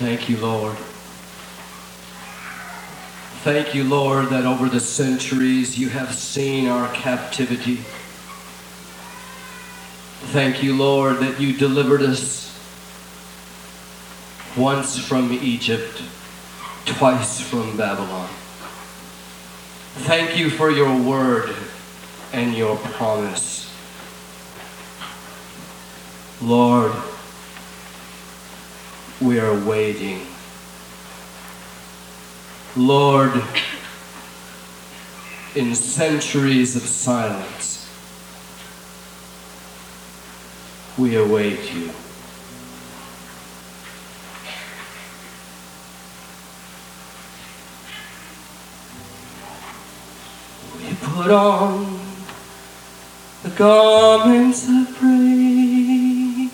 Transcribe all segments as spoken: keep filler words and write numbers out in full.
Thank you, Lord. Thank you, Lord, that over the centuries you have seen our captivity. Thank you, Lord, that you delivered us once from Egypt, twice from Babylon. Thank you for your word and your promise. Lord, we are waiting. Lord, in centuries of silence, we await you. We put on the garments of praise.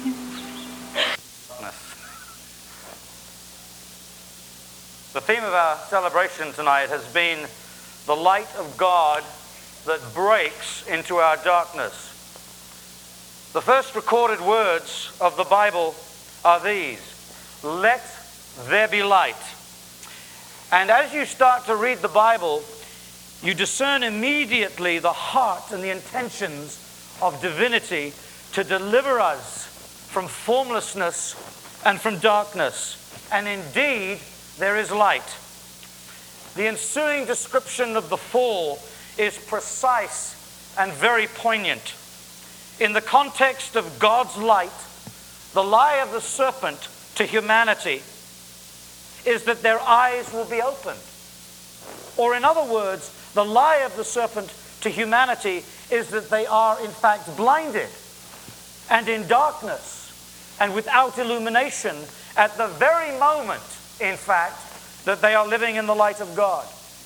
The theme of our celebration tonight has been the light of God that breaks into our darkness. The first recorded words of the Bible are these: let there be light. And as you start to read the Bible, you discern immediately the heart and the intentions of divinity to deliver us from formlessness and from darkness. And indeed, there is light. The ensuing description of the fall is precise and very poignant. In the context of God's light, the lie of the serpent to humanity is that their eyes will be opened. Or in other words, the lie of the serpent to humanity is that they are in fact blinded and in darkness and without illumination at the very moment, in fact, that they are living in the light of God.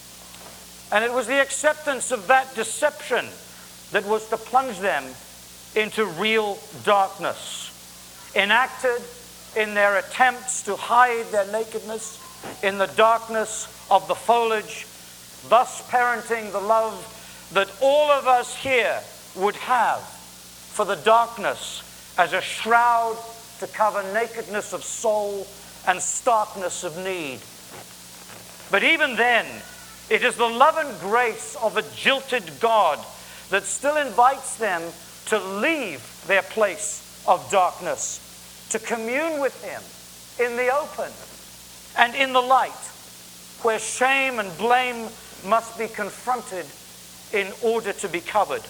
And it was the acceptance of that deception that was to plunge them into real darkness, enacted in their attempts to hide their nakedness in the darkness of the foliage, thus parenting the love that all of us here would have for the darkness as a shroud to cover nakedness of soul and starkness of need. But even then, it is the love and grace of a jilted God that still invites them to leave their place of darkness, to commune with Him in the open and in the light, where shame and blame must be confronted in order to be covered.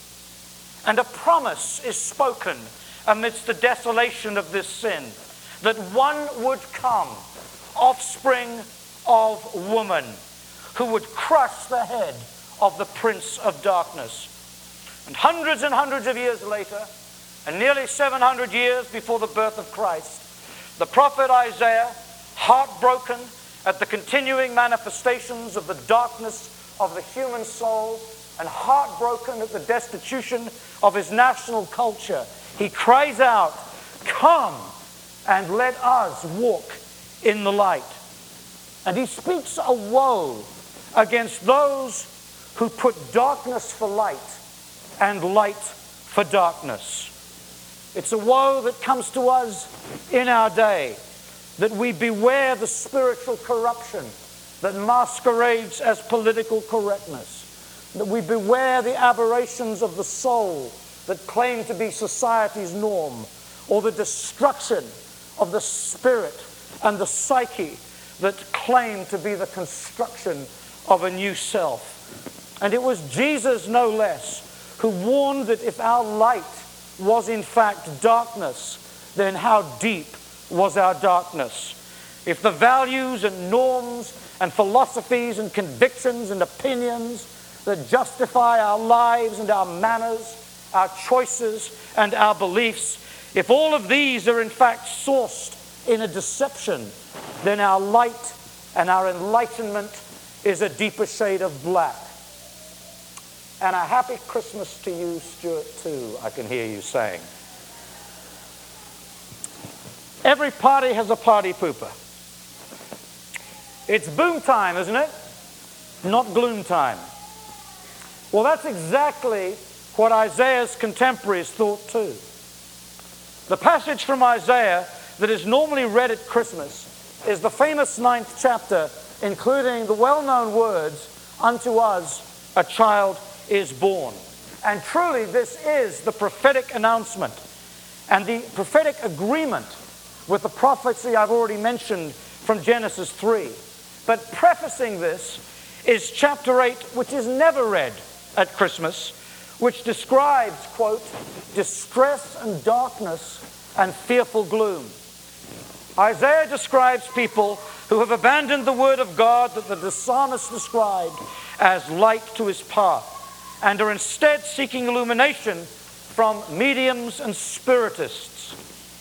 And a promise is spoken amidst the desolation of this sin, that one would come, offspring of woman, who would crush the head of the prince of darkness. And hundreds and hundreds of years later, and nearly seven hundred years before the birth of Christ, the prophet Isaiah, heartbroken at the continuing manifestations of the darkness of the human soul and heartbroken at the destitution of his national culture, he cries out, "Come and let us walk in the light." And he speaks a woe against those who put darkness for light and light for darkness. It's a woe that comes to us in our day, that we beware the spiritual corruption that masquerades as political correctness, that we beware the aberrations of the soul that claim to be society's norm, or the destruction of the spirit and the psyche that claim to be the construction of a new self. And it was Jesus, no less, who warned that if our light was in fact darkness, then how deep was our darkness? If the values and norms and philosophies and convictions and opinions that justify our lives and our manners, our choices and our beliefs, if all of these are in fact sourced in a deception, then our light and our enlightenment is a deeper shade of black. And a happy Christmas to you, Stuart, too, I can hear you saying. Every party has a party pooper. It's boom time, isn't it? Not gloom time. Well, that's exactly what Isaiah's contemporaries thought too. The passage from Isaiah that is normally read at Christmas is the famous ninth chapter, including the well-known words, "Unto us a child is born." And truly, this is the prophetic announcement and the prophetic agreement with the prophecy I've already mentioned from Genesis three. But prefacing this is chapter eight, which is never read at Christmas, which describes, quote, distress and darkness and fearful gloom. Isaiah describes people who have abandoned the word of God that the psalmist described as light to his path, and are instead seeking illumination from mediums and spiritists.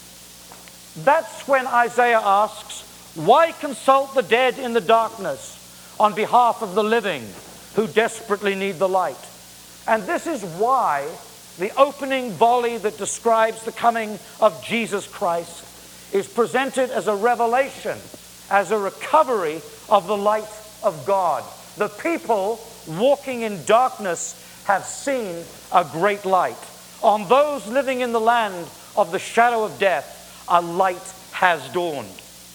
That's when Isaiah asks, why consult the dead in the darkness on behalf of the living who desperately need the light? And this is why the opening volley that describes the coming of Jesus Christ is presented as a revelation, as a recovery of the light of God. The people walking in darkness have seen a great light. On those living in the land of the shadow of death, a light has dawned.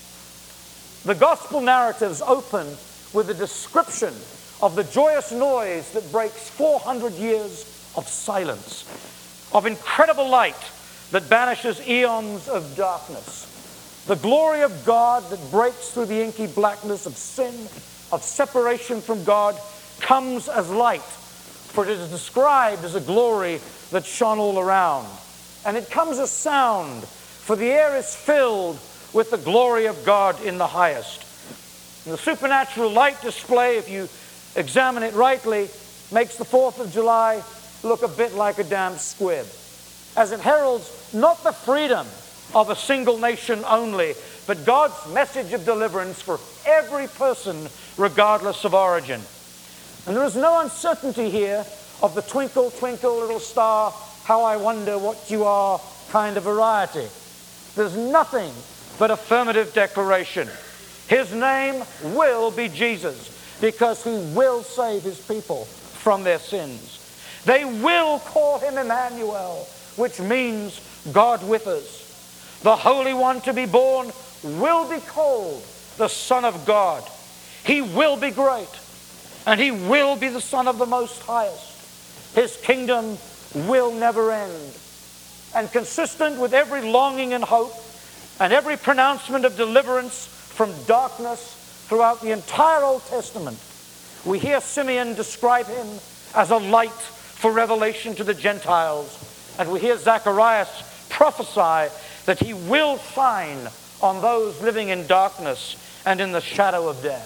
The gospel narratives open with a description of the joyous noise that breaks four hundred years of silence, of incredible light that banishes eons of darkness. The glory of God that breaks through the inky blackness of sin, of separation from God, comes as light, for it is described as a glory that shone all around. And it comes as sound, for the air is filled with the glory of God in the highest. And the supernatural light display, if you examine it rightly, makes the fourth of July look a bit like a damn squib, as it heralds not the freedom of a single nation only, but God's message of deliverance for every person, regardless of origin. And there is no uncertainty here of the twinkle, twinkle, little star, how I wonder what you are kind of variety. There's nothing but affirmative declaration. His name will be Jesus, because he will save his people from their sins. They will call him Emmanuel, which means God with us. The Holy One to be born will be called the Son of God. He will be great, and he will be the Son of the Most Highest. His kingdom will never end. And consistent with every longing and hope and every pronouncement of deliverance from darkness throughout the entire Old Testament, we hear Simeon describe him as a light for revelation to the Gentiles, and we hear Zacharias prophesy that he will shine on those living in darkness and in the shadow of death.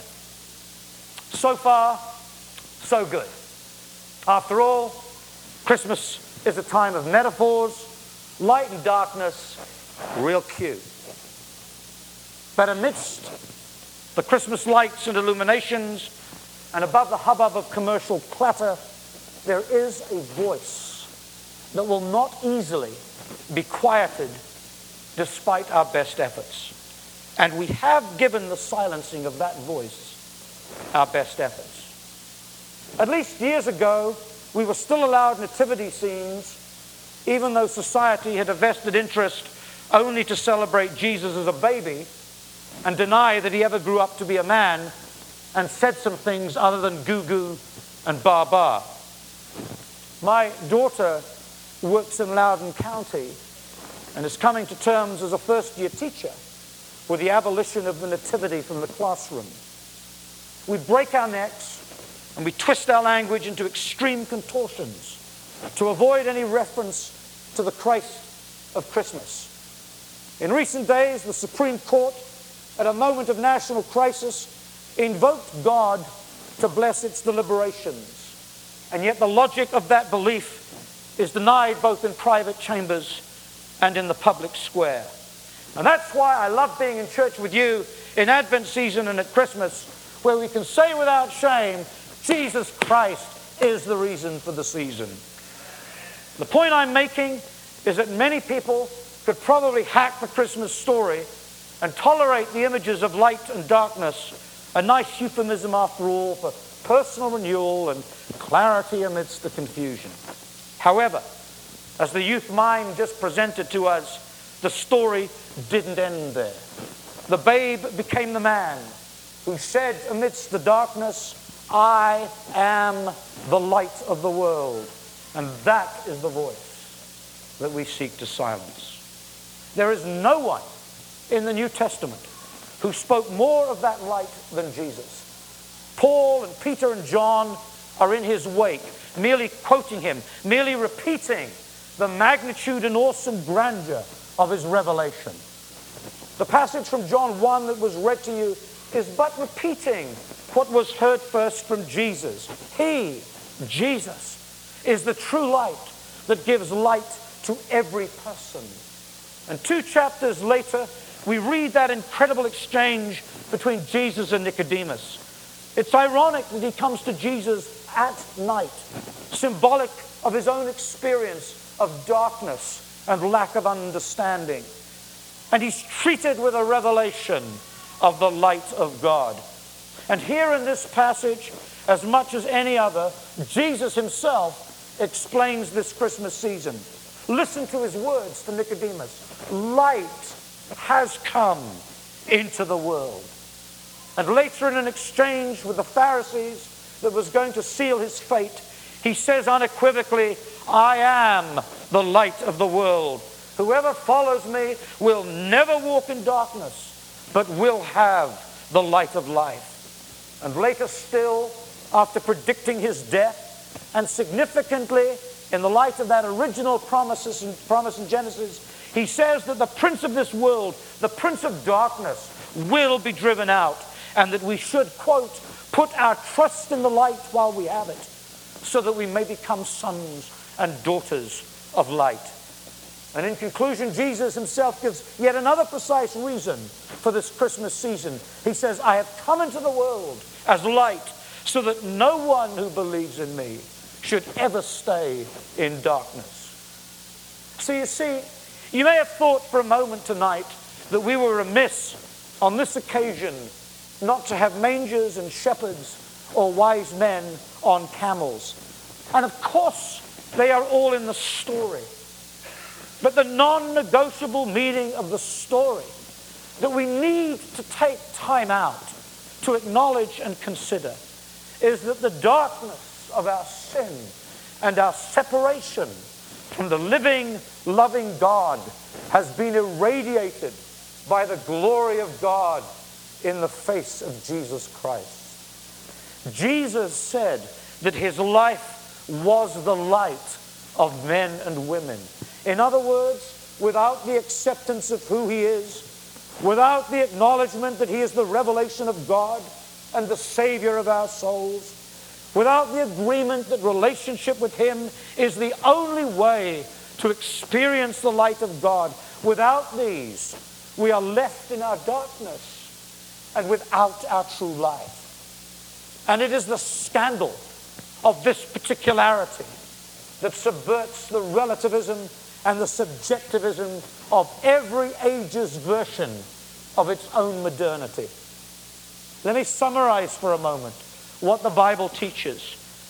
So far, so good. After all, Christmas is a time of metaphors, light and darkness, real cute. But amidst the Christmas lights and illuminations, and above the hubbub of commercial clatter, there is a voice that will not easily be quieted despite our best efforts. And we have given the silencing of that voice our best efforts. At least years ago, we were still allowed nativity scenes, even though society had a vested interest only to celebrate Jesus as a baby and deny that he ever grew up to be a man and said some things other than goo-goo and ba-ba. My daughter works in Loudoun County and is coming to terms as a first-year teacher with the abolition of the nativity from the classroom. We break our necks and we twist our language into extreme contortions to avoid any reference to the Christ of Christmas. In recent days, the Supreme Court, at a moment of national crisis, invoked God to bless its deliberations. And yet the logic of that belief is denied both in private chambers and in the public square. And that's why I love being in church with you in Advent season and at Christmas, where we can say without shame, Jesus Christ is the reason for the season. The point I'm making is that many people could probably hack the Christmas story and tolerate the images of light and darkness, a nice euphemism after all for personal renewal and clarity amidst the confusion. However, as the youth mime just presented to us, the story didn't end there. the babe became the man who said amidst the darkness, I am the light of the world. And that is the voice that we seek to silence. There is no one in the New Testament who spoke more of that light than Jesus. Paul and Peter and John are in his wake, merely quoting him, merely repeating the magnitude and awesome grandeur of his revelation. The passage from John one that was read to you is but repeating what was heard first from Jesus. He, Jesus, is the true light that gives light to every person. And two chapters later, we read that incredible exchange between Jesus and Nicodemus. It's ironic that he comes to Jesus at night, symbolic of his own experience of darkness and lack of understanding. And he's treated with a revelation of the light of God. And here in this passage, as much as any other, Jesus himself explains this Christmas season. Listen to his words to Nicodemus. Light has come into the world. And later in an exchange with the Pharisees that was going to seal his fate, he says unequivocally, I am the light of the world. Whoever follows me will never walk in darkness, but will have the light of life. And later still, after predicting his death, and significantly, in the light of that original promises and promise in Genesis, he says that the prince of this world, the prince of darkness, will be driven out, and that we should, quote, put our trust in the light while we have it, so that we may become sons and daughters of light. And in conclusion, Jesus himself gives yet another precise reason for this Christmas season. He says, I have come into the world as light, so that no one who believes in me should ever stay in darkness. So you see, you may have thought for a moment tonight that we were remiss on this occasion not to have mangers and shepherds or wise men on camels. And of course, they are all in the story. But the non-negotiable meaning of the story that we need to take time out to acknowledge and consider is that the darkness of our sin and our separation from the living, loving God has been irradiated by the glory of God in the face of Jesus Christ. Jesus said that his life was the light of men and women. In other words, without the acceptance of who he is, without the acknowledgement that he is the revelation of God and the Savior of our souls, without the agreement that relationship with him is the only way to experience the light of God, without these, we are left in our darkness and without our true life. And it is the scandal of this particularity that subverts the relativism and the subjectivism of every age's version of its own modernity. Let me summarize for a moment what the Bible teaches.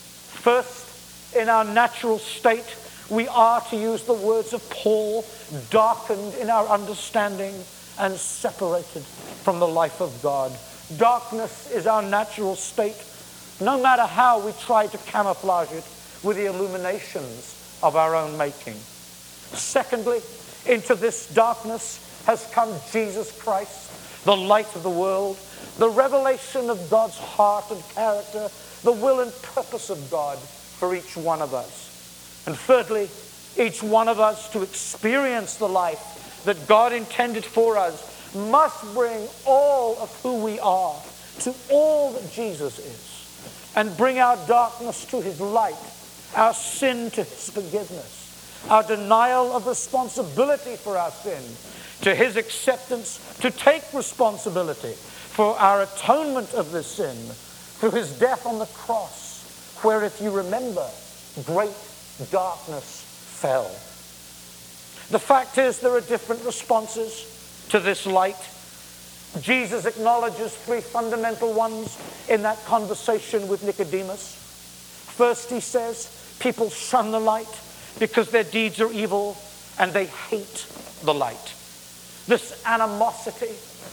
First, in our natural state, we are, to use the words of Paul, darkened in our understanding and separated from the life of God. Darkness is our natural state, no matter how we try to camouflage it with the illuminations of our own making. Secondly, into this darkness has come Jesus Christ, the light of the world, the revelation of God's heart and character, the will and purpose of God for each one of us. And thirdly, each one of us, to experience the life that God intended for us, must bring all of who we are to all that Jesus is, and bring our darkness to his light, our sin to his forgiveness, our denial of responsibility for our sin to his acceptance to take responsibility for our atonement of this sin through his death on the cross, where, if you remember, great darkness fell. The fact is, there are different responses to this light. Jesus acknowledges three fundamental ones in that conversation with Nicodemus. First, he says, people shun the light because their deeds are evil and they hate the light. This animosity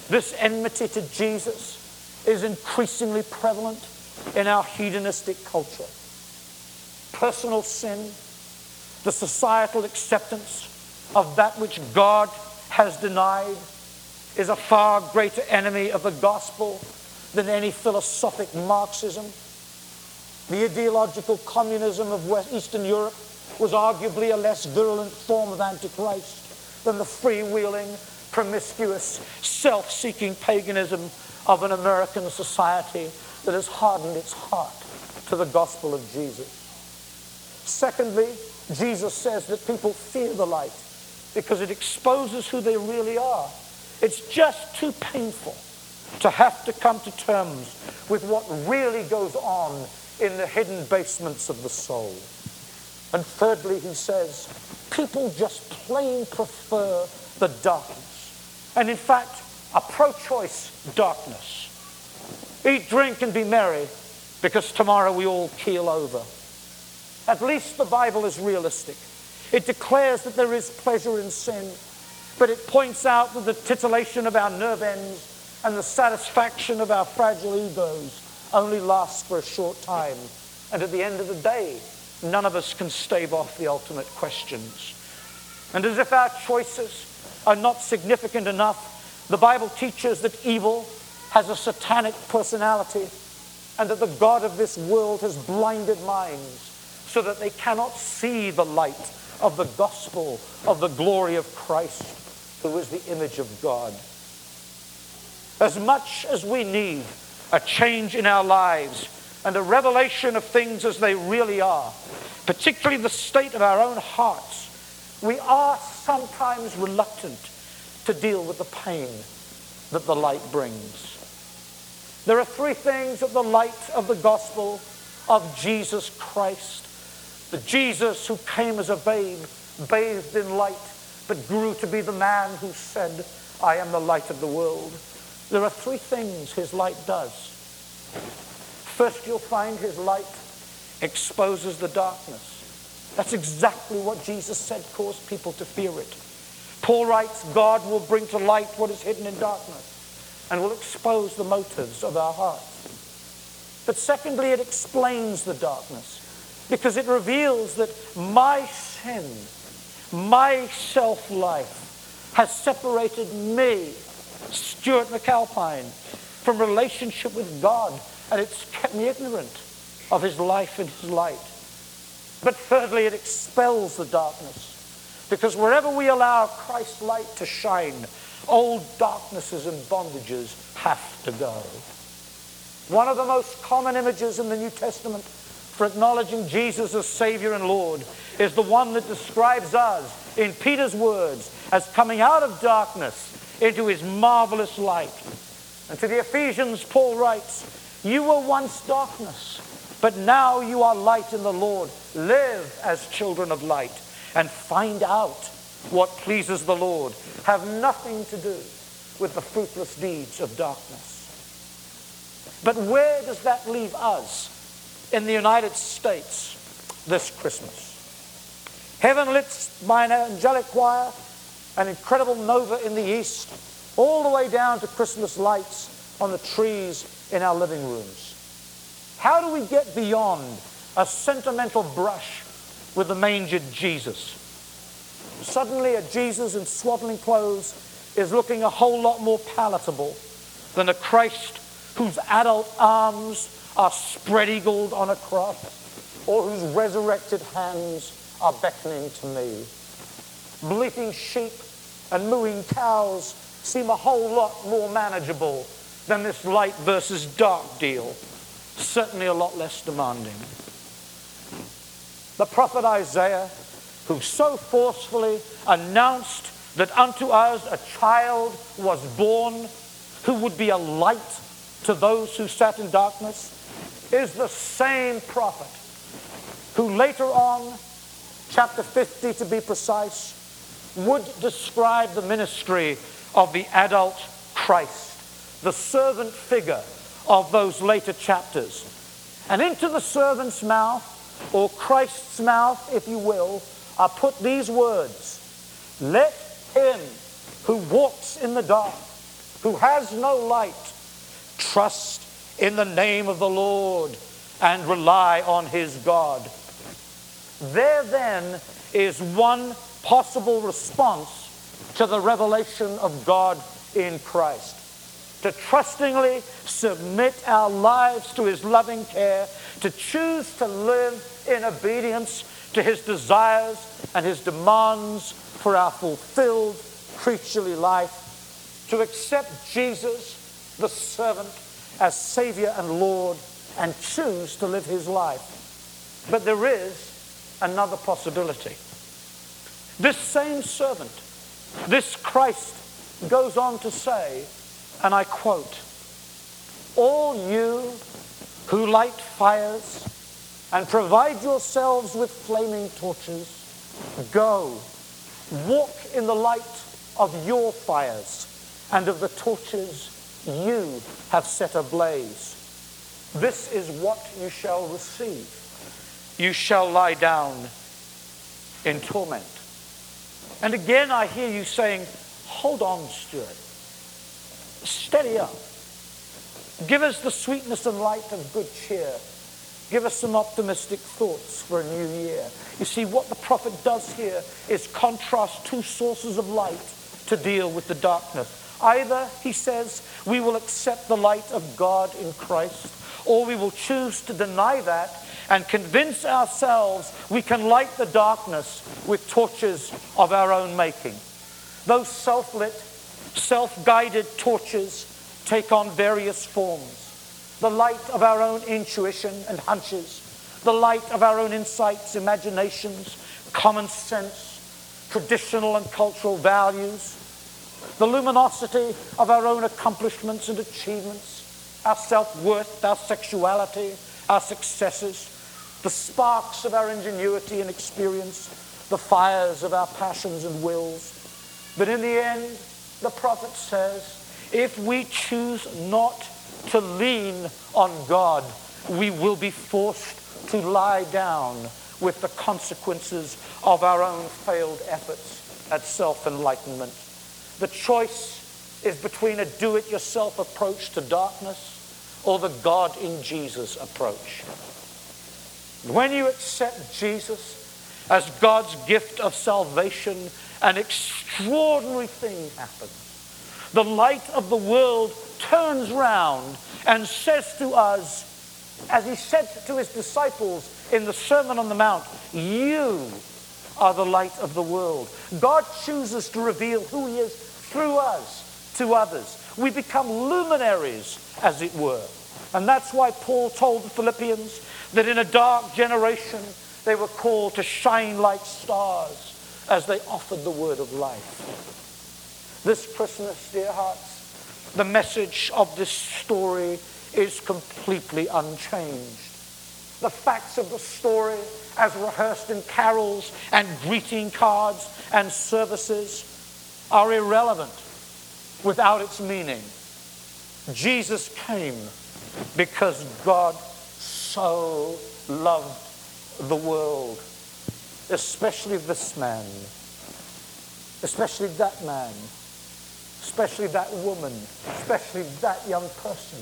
This enmity to Jesus is increasingly prevalent in our hedonistic culture. Personal sin, the societal acceptance of that which God has denied, is a far greater enemy of the gospel than any philosophic Marxism. The ideological communism of West Eastern Europe was arguably a less virulent form of Antichrist than the freewheeling, promiscuous, self-seeking paganism of an American society that has hardened its heart to the gospel of Jesus. Secondly, Jesus says that people fear the light because it exposes who they really are. It's just too painful to have to come to terms with what really goes on in the hidden basements of the soul. And thirdly, he says, people just plain prefer the darkness. And in fact, a pro-choice darkness. Eat, drink, and be merry, because tomorrow we all keel over. At least the Bible is realistic. It declares that there is pleasure in sin, but it points out that the titillation of our nerve ends and the satisfaction of our fragile egos only lasts for a short time. And at the end of the day, none of us can stave off the ultimate questions. And as if our choices are not significant enough, the Bible teaches that evil has a satanic personality and that the God of this world has blinded minds so that they cannot see the light of the gospel of the glory of Christ, who is the image of God. As much as we need a change in our lives and a revelation of things as they really are, particularly the state of our own hearts, we are sometimes reluctant to deal with the pain that the light brings. There are three things that the light of the gospel of Jesus Christ, the Jesus who came as a babe, bathed in light, but grew to be the man who said, I am the light of the world. There are three things his light does. First, you'll find his light exposes the darkness. That's exactly what Jesus said caused people to fear it. Paul writes, God will bring to light what is hidden in darkness and will expose the motives of our hearts. But secondly, it explains the darkness because it reveals that my sin, my self-life has separated me, Stuart McAlpine, from relationship with God, and it's kept me ignorant of his life and his light. But thirdly, it expels the darkness because wherever we allow Christ's light to shine, old darknesses and bondages have to go. One of the most common images in the New Testament for acknowledging Jesus as Savior and Lord is the one that describes us, in Peter's words, as coming out of darkness into his marvelous light. And to the Ephesians, Paul writes, you were once darkness, but now you are light in the Lord. Live as children of light and find out what pleases the Lord. Have nothing to do with the fruitless deeds of darkness. But where does that leave us in the United States this Christmas? Heaven lit by an angelic choir, an incredible nova in the east, all the way down to Christmas lights on the trees in our living rooms. How do we get beyond a sentimental brush with the mangered Jesus? Suddenly a Jesus in swaddling clothes is looking a whole lot more palatable than a Christ whose adult arms are spread-eagled on a cross or whose resurrected hands are beckoning to me. Bleating sheep and mooing cows seem a whole lot more manageable than this light versus dark deal. Certainly a lot less demanding. The prophet Isaiah, who so forcefully announced that unto us a child was born who would be a light to those who sat in darkness, is the same prophet who later on, chapter fifty to be precise, would describe the ministry of the adult Christ, the servant figure of those later chapters. And into the servant's mouth, or Christ's mouth, if you will, are put these words: let him who walks in the dark, who has no light, trust in the name of the Lord and rely on his God. There then is one possible response to the revelation of God in Christ. To trustingly submit our lives to his loving care, to choose to live in obedience to his desires and his demands for our fulfilled creaturely life, to accept Jesus, the servant, as Savior and Lord, and choose to live his life. But there is another possibility. This same servant, this Christ, goes on to say, and I quote, "All you who light fires and provide yourselves with flaming torches, go, walk in the light of your fires and of the torches you have set ablaze. This is what you shall receive. You shall lie down in torment." And again I hear you saying, hold on, Stuart. Steady up. Give us the sweetness and light of good cheer. Give us some optimistic thoughts for a new year. You see, what the prophet does here is contrast two sources of light to deal with the darkness. Either, he says, we will accept the light of God in Christ, or we will choose to deny that and convince ourselves we can light the darkness with torches of our own making. Those self-lit, self-guided torches take on various forms. The light of our own intuition and hunches, the light of our own insights, imaginations, common sense, traditional and cultural values, the luminosity of our own accomplishments and achievements, our self-worth, our sexuality, our successes, the sparks of our ingenuity and experience, the fires of our passions and wills. But in the end, the prophet says, if we choose not to lean on God, we will be forced to lie down with the consequences of our own failed efforts at self-enlightenment. The choice is between a do-it-yourself approach to darkness or the God in Jesus approach. When you accept Jesus as God's gift of salvation, an extraordinary thing happens. The light of the world turns round and says to us, as he said to his disciples in the Sermon on the Mount, you are the light of the world. God chooses to reveal who he is through us to others. We become luminaries, as it were. And that's why Paul told the Philippians that in a dark generation they were called to shine like stars as they offered the word of life. This Christmas, dear hearts, the message of this story is completely unchanged. The facts of the story, as rehearsed in carols and greeting cards and services, are irrelevant without its meaning. Jesus came because God so loved the world, especially this man, especially that man, especially that woman, especially that young person.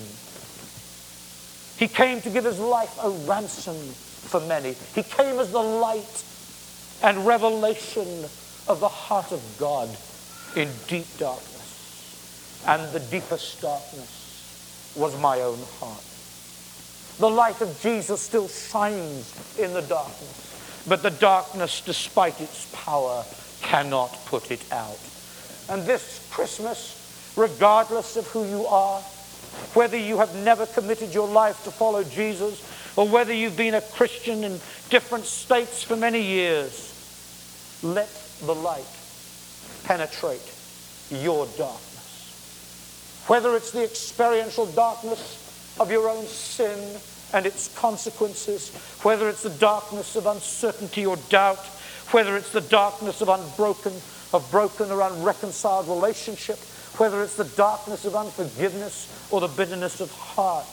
He came to give his life a ransom for many. He came as the light and revelation of the heart of God in deep darkness. And the deepest darkness was my own heart. The light of Jesus still shines in the darkness, but the darkness, despite its power, cannot put it out. And this Christmas, regardless of who you are, whether you have never committed your life to follow Jesus, or whether you've been a Christian in different states for many years, let the light penetrate your darkness. Whether it's the experiential darkness of your own sin and its consequences, whether it's the darkness of uncertainty or doubt, whether it's the darkness of unbroken, of broken or unreconciled relationship, whether it's the darkness of unforgiveness or the bitterness of heart.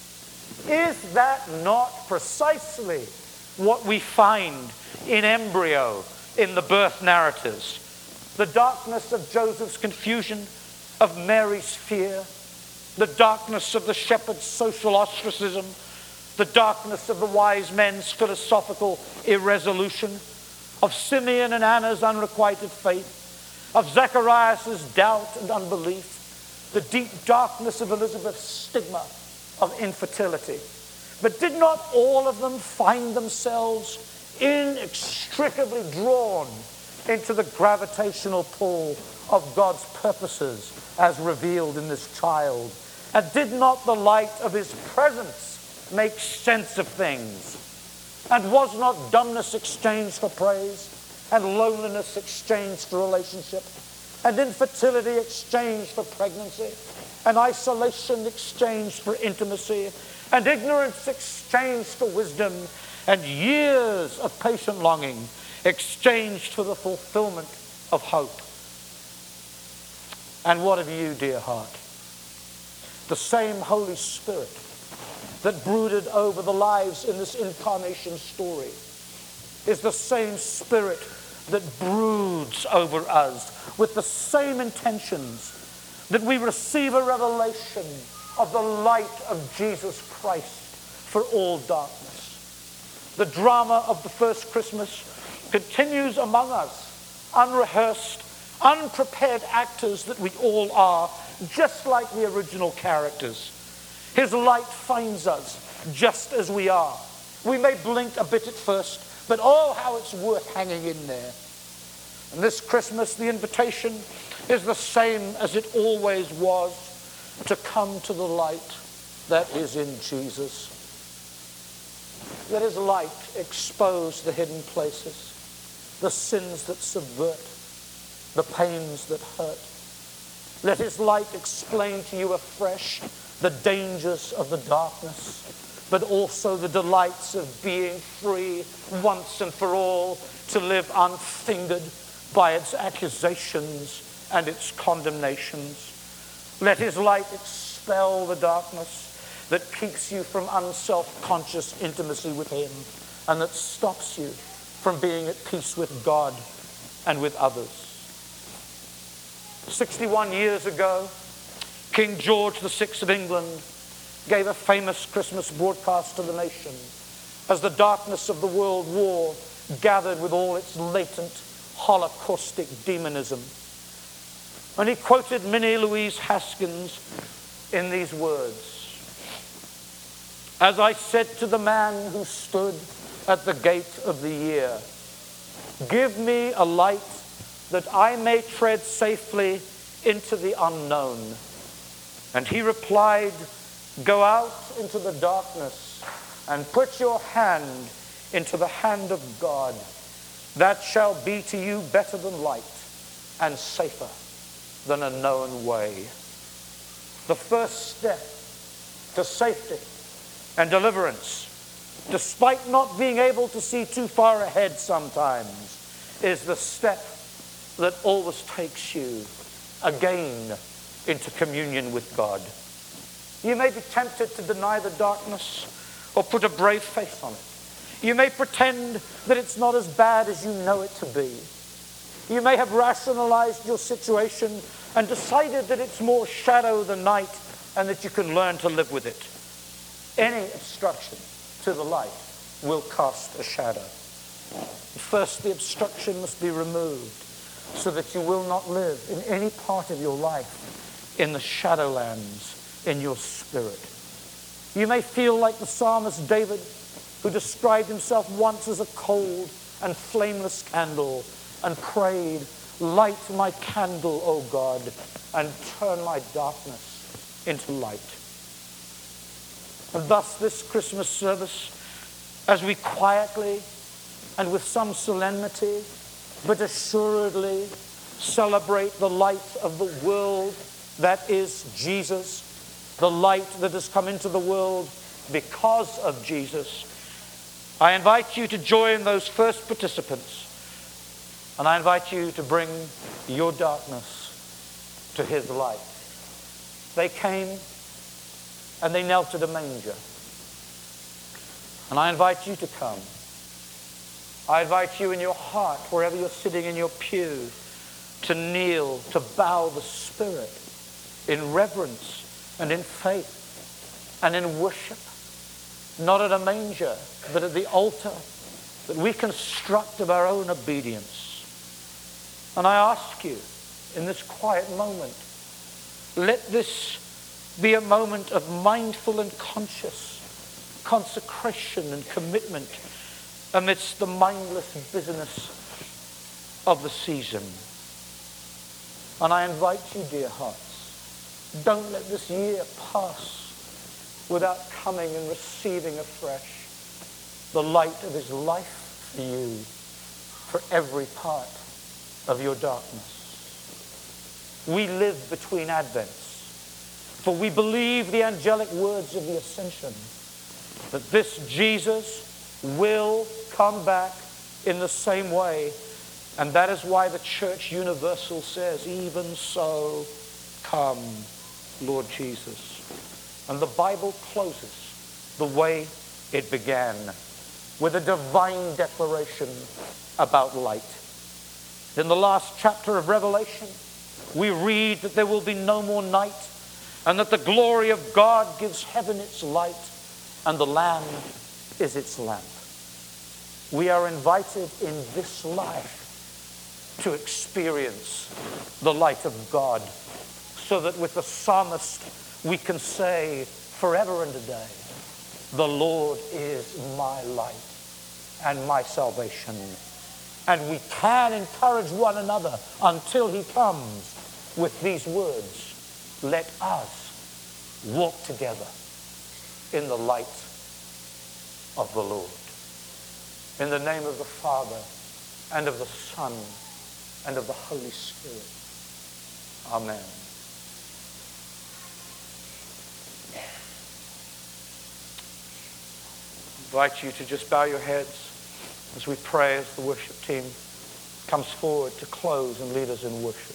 Is that not precisely what we find in embryo in the birth narratives? The darkness of Joseph's confusion of Mary's fear, the darkness of the shepherd's social ostracism, the darkness of the wise men's philosophical irresolution, of Simeon and Anna's unrequited faith, of Zacharias' doubt and unbelief, the deep darkness of Elizabeth's stigma of infertility. But did not all of them find themselves inextricably drawn into the gravitational pull of God's purposes as revealed in this child? And did not the light of his presence make sense of things? And was not dumbness exchanged for praise, and loneliness exchanged for relationship, and infertility exchanged for pregnancy, and isolation exchanged for intimacy, and ignorance exchanged for wisdom, and years of patient longing exchanged for the fulfillment of hope? And what of you, dear heart? The same Holy Spirit that brooded over the lives in this incarnation story is the same Spirit that broods over us with the same intentions, that we receive a revelation of the light of Jesus Christ for all darkness. The drama of the first Christmas continues among us, unrehearsed, unprepared actors that we all are, just like the original characters. His light finds us just as we are. We may blink a bit at first, but oh, how it's worth hanging in there. And this Christmas, the invitation is the same as it always was, to come to the light that is in Jesus. Let his light expose the hidden places, the sins that subvert, the pains that hurt. Let his light explain to you afresh the dangers of the darkness, but also the delights of being free once and for all, to live unfingered by its accusations and its condemnations. Let his light expel the darkness that keeps you from unself-conscious intimacy with him, and that stops you from being at peace with God and with others. sixty-one years ago, King George the Sixth of England gave a famous Christmas broadcast to the nation as the darkness of the World War gathered with all its latent holocaustic demonism. And he quoted Minnie Louise Haskins in these words: "As I said to the man who stood at the gate of the year, give me a light that I may tread safely into the unknown. And he replied, go out into the darkness and put your hand into the hand of God. That shall be to you better than light and safer than a known way." The first step to safety and deliverance, despite not being able to see too far ahead sometimes, is the step that always takes you again into communion with God. You may be tempted to deny the darkness or put a brave face on it. You may pretend that it's not as bad as you know it to be. You may have rationalized your situation and decided that it's more shadow than night and that you can learn to live with it. Any obstruction to the light will cast a shadow. First, the obstruction must be removed so that you will not live in any part of your life in the shadowlands in your spirit. You may feel like the psalmist David, who described himself once as a cold and flameless candle and prayed, light my candle, O God, and turn my darkness into light. And thus this Christmas service, as we quietly and with some solemnity, but assuredly celebrate the light of the world that is Jesus, the light that has come into the world because of Jesus, I invite you to join those first participants, and I invite you to bring your darkness to his light. They came and they knelt at a manger. And I invite you to come. I invite you in your heart, wherever you're sitting in your pew, to kneel, to bow the Spirit in reverence and in faith and in worship, not at a manger, but at the altar that we construct of our own obedience. And I ask you, in this quiet moment, let this be a moment of mindful and conscious consecration and commitment amidst the mindless business of the season. And I invite you, dear hearts, don't let this year pass without coming and receiving afresh the light of his life for you, for every part of your darkness. We live between Advents, for we believe the angelic words of the Ascension, that this Jesus will come back in the same way. And that is why the Church Universal says, even so, come, Lord Jesus. And the Bible closes the way it began, with a divine declaration about light. In the last chapter of Revelation, we read that there will be no more night, and that the glory of God gives heaven its light, and the Lamb is its lamp. We are invited in this life to experience the light of God, so that with the psalmist we can say forever and a day, the Lord is my light and my salvation. And we can encourage one another until he comes with these words, let us walk together in the light of the Lord. In the name of the Father, and of the Son, and of the Holy Spirit. Amen. I invite you to just bow your heads as we pray, as the worship team comes forward to close and lead us in worship.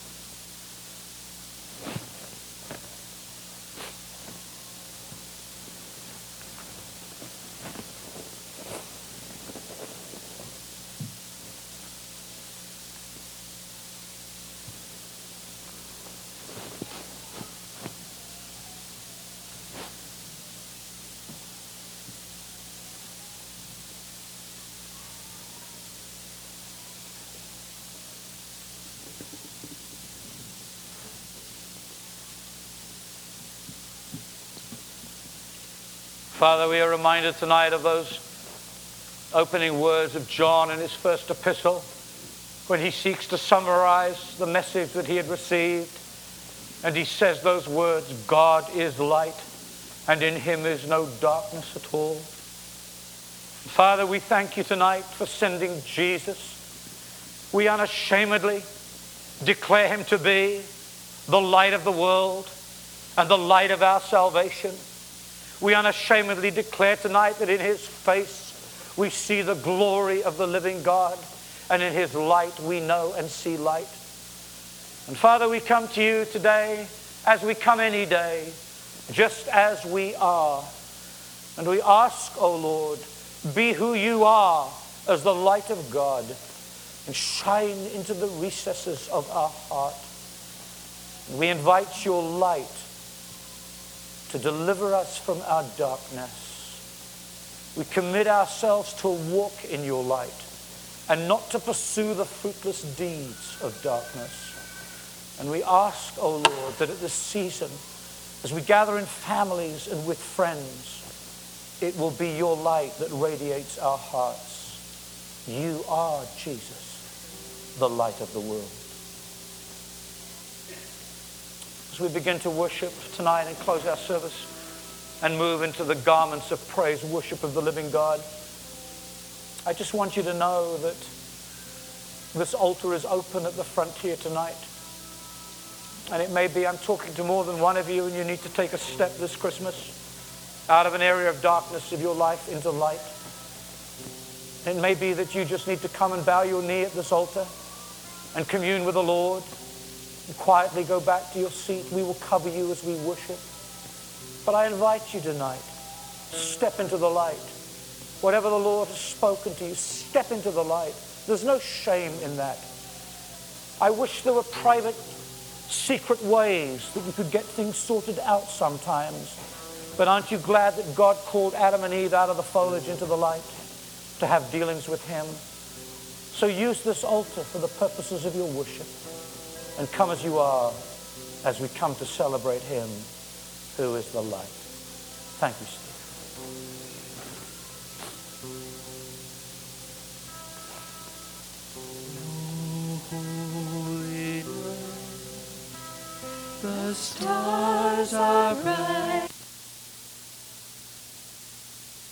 Father, we are reminded tonight of those opening words of John in his first epistle, when he seeks to summarize the message that he had received. And he says those words, God is light, and in him is no darkness at all. Father, we thank you tonight for sending Jesus. We unashamedly declare him to be the light of the world and the light of our salvation. We unashamedly declare tonight that in his face we see the glory of the living God, and in his light we know and see light. And Father, we come to you today as we come any day, just as we are. And we ask, O Lord, be who you are as the light of God, and shine into the recesses of our heart. And we invite your light to deliver us from our darkness. We commit ourselves to walk in your light, and not to pursue the fruitless deeds of darkness. And we ask, O Lord, that at this season, as we gather in families and with friends, it will be your light that radiates our hearts. You are, Jesus, the light of the world. As we begin to worship tonight and close our service and move into the garments of praise, worship of the living God, I just want you to know that this altar is open at the front here tonight. And it may be I'm talking to more than one of you, and you need to take a step this Christmas out of an area of darkness of your life into light. It may be that you just need to come and bow your knee at this altar and commune with the Lord. And quietly go back to your seat. We will cover you as we worship. But I invite you tonight, step into the light. Whatever the Lord has spoken to you, step into the light. There's no shame in that. I wish there were private secret ways that you could get things sorted out sometimes. But aren't you glad that God called Adam and Eve out of the foliage into the light to have dealings with him? So use this altar for the purposes of your worship. And come as you are, as we come to celebrate him who is the light. Thank you, Steve. The stars are bright.